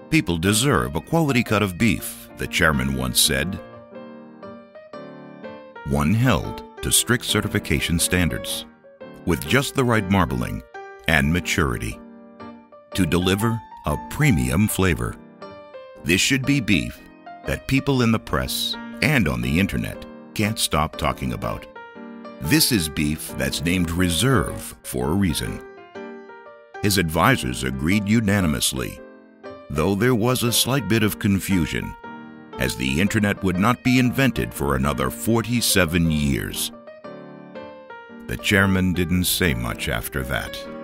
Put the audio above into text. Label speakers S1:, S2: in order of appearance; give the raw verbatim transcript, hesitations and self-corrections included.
S1: People deserve a quality cut of beef, the chairman once said. One held to strict certification standards, with just the right marbling and maturity, to deliver a premium flavor. This should be beef that people in the press and on the internet can't stop talking about. This is beef that's named Reserve for a reason. His advisors agreed unanimously, though there was a slight bit of confusion, as the internet would not be invented for another forty-seven years. The chairman didn't say much after that.